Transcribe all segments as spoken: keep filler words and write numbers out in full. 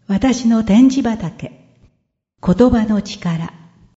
私の点字畑、言葉の力。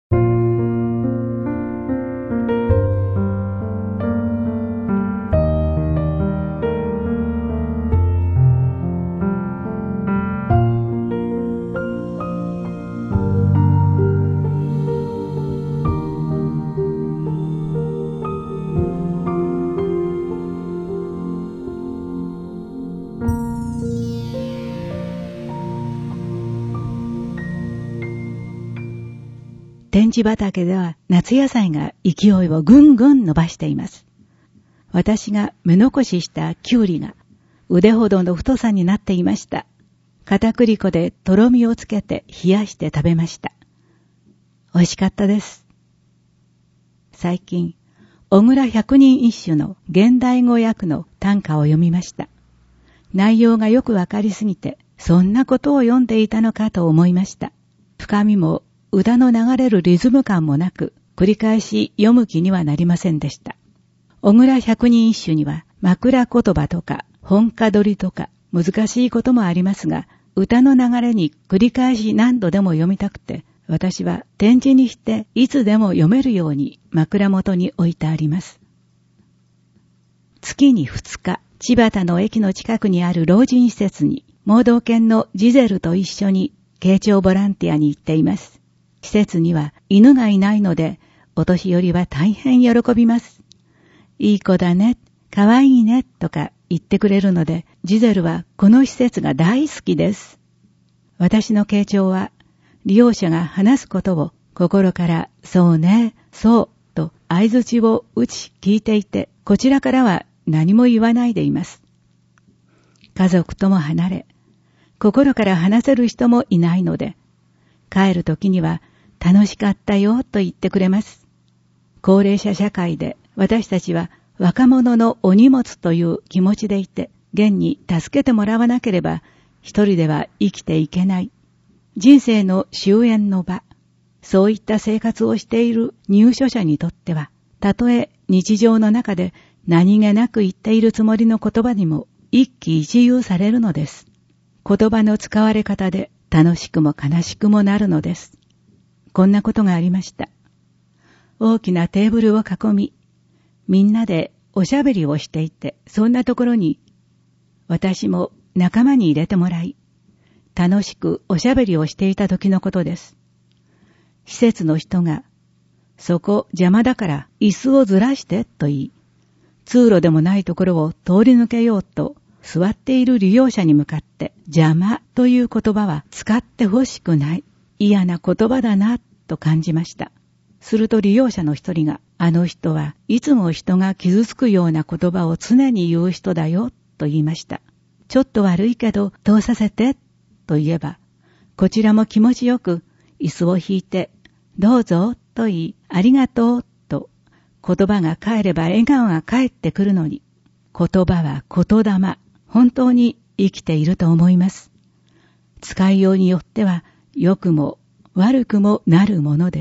点字畑では夏野菜が勢いをぐんぐん伸ばしています。私が目残ししたきゅうりが腕ほどの太さになっていました。片栗粉でとろみをつけて冷やして食べました。美味しかったです。最近、小倉百人一首の現代語訳の短歌を読みました。内容がよくわかりすぎて、そんなことを読んでいたのかと思いました。深みも歌の流れるリズム感もなく、繰り返し読む気にはなりませんでした。小倉百人一首には枕言葉とか本歌取りとか難しいこともありますが、歌の流れに繰り返し何度でも読みたくて、私は点字にしていつでも読めるように枕元に置いてあります。月にふつか、千葉の駅の近くにある老人施設に盲導犬のジゼルと一緒に慶長ボランティアに行っています。施設には犬がいないので、お年寄りは大変喜びます。いい子だね、かわいいね、とか言ってくれるので、ジゼルはこの施設が大好きです。私の慶長は、利用者が話すことを心から、そうね、そう、と相槌を打ち聞いていて、こちらからは何も言わないでいます。家族とも離れ、心から話せる人もいないので、帰る時には楽しかったよと言ってくれます。高齢者社会で私たちは若者のお荷物という気持ちでいて、現に助けてもらわなければ一人では生きていけない。人生の終焉の場、そういった生活をしている入所者にとっては、たとえ日常の中で何気なく言っているつもりの言葉にも一喜一憂されるのです。言葉の使われ方で楽しくも悲しくもなるのです。こんなことがありました。大きなテーブルを囲み、みんなでおしゃべりをしていて、そんなところに私も仲間に入れてもらい、楽しくおしゃべりをしていた時のことです。施設の人が、そこ邪魔だから椅子をずらしてと言い、通路でもないところを通り抜けようと、座っている利用者に向かって邪魔という言葉は使ってほしくない。嫌な言葉だなと感じました。すると利用者の一人が、あの人はいつも人が傷つくような言葉を常に言う人だよと言いました。ちょっと悪いけど通させてと言えば、こちらも気持ちよく椅子を引いてどうぞと言い、ありがとうと言葉が返れば笑顔が返ってくるのに、言葉は言霊。本当に生きていると思います。使いようによっては良くも悪くもなるものです。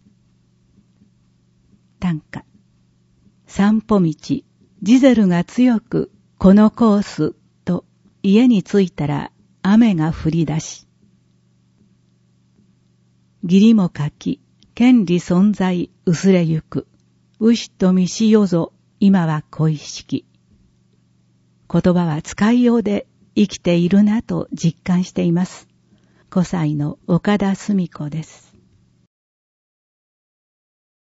短歌。散歩道、ジゼルが強くこのコースと家に着いたら雨が降り出し。義理も書き、権利存在薄れゆく。牛と見しよぞ、今は恋しき。言葉は使いようで生きているなと実感しています。ごさいの岡田澄子です。